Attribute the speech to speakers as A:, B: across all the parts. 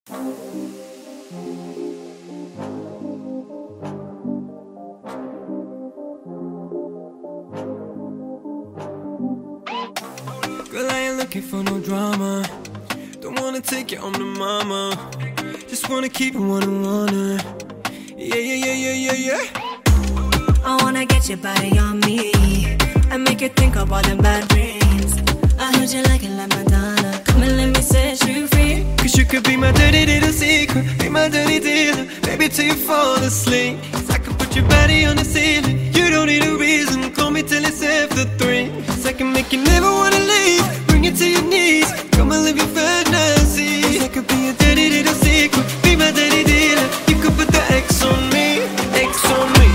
A: Girl, I ain't looking for no drama. Don't wanna take you on the mama. Just wanna keep it one-on-one. Yeah, yeah, yeah, yeah, yeah, yeah.
B: I wanna get your body on me and make you think of all them bad dreams. I heard you like it like Madonna. Come and let me set you free.
A: Cause you could be my dirty little secret, be my dirty dealer, baby, till you fall asleep. Cause I could put your body on the ceiling. You don't need a reason, call me till it's after 3. Cause I can make you never wanna leave, bring you to your knees, come and live your fantasy. Cause I could be a dirty little secret, be my dirty dealer. You could put the X on me, X on me.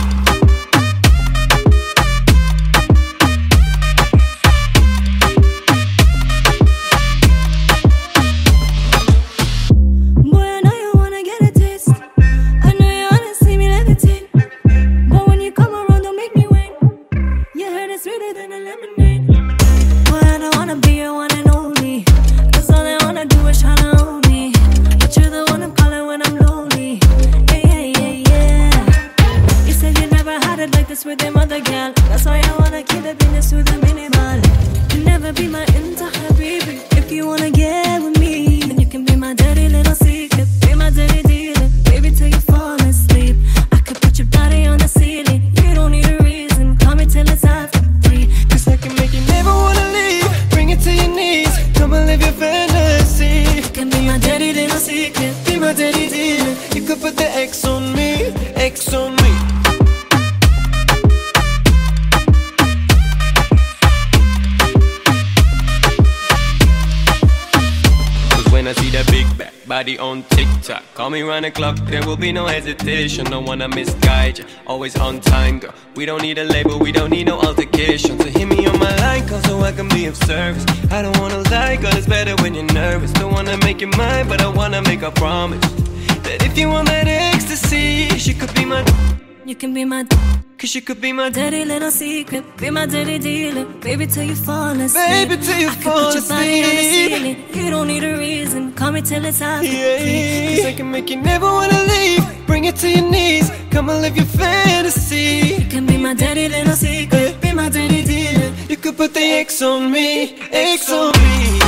B: With them other gal, that's why I wanna keep the business to the minimal. You never be my entire baby. If you wanna get with me, then you can be my dirty little secret, be my dirty dealer, baby, till you fall asleep. I could put your body on the ceiling. You don't need a reason, call me till it's after 3.
A: Cause I can make you never wanna leave, bring it to your knees, come and live your fantasy.
B: You can be my dirty little secret,
A: be my dirty dealer. You could put the X on me, X on me. When I see that big back body on TikTok, call me round the clock, there will be no hesitation. Don't wanna misguide you, always on time, girl. We don't need a label, we don't need no altercation. So hit me on my line, call so I can be of service. I don't wanna lie, girl, it's better when you're nervous. Don't wanna make you mine, but I wanna make a promise that if you want that ecstasy, she could be my...
B: You can be my...
A: Cause you could be my
B: dirty little secret, be my dirty dealer, baby, till you fall asleep.
A: Baby, till you fall asleep.
B: I could put your body on the ceiling. You don't need a reason, call me till it's after 3.
A: Cause I can make you never wanna leave, bring it to your knees, come and live your fantasy.
B: You can be my dirty little secret, be my dirty dealer.
A: You could put the X on me, X on me.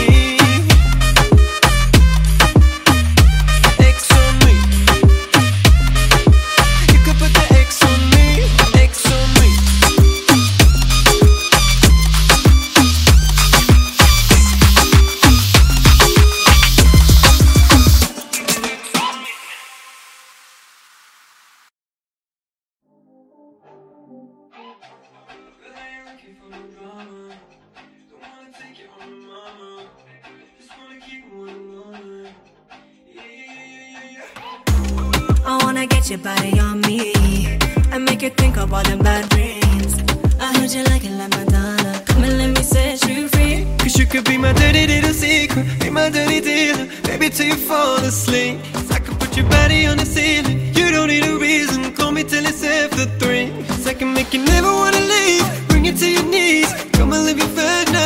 B: I wanna get your body on me and make you think of all them bad dreams. I heard you like it like Madonna. Come and let me set you free.
A: Cause you could be my dirty little secret, be my dirty dealer, baby, till you fall asleep. Cause I could put your body on the ceiling. You don't need a reason, call me till it's after 3. Cause I can make you never wanna leave, bring you to your knees, come and live your fantasy.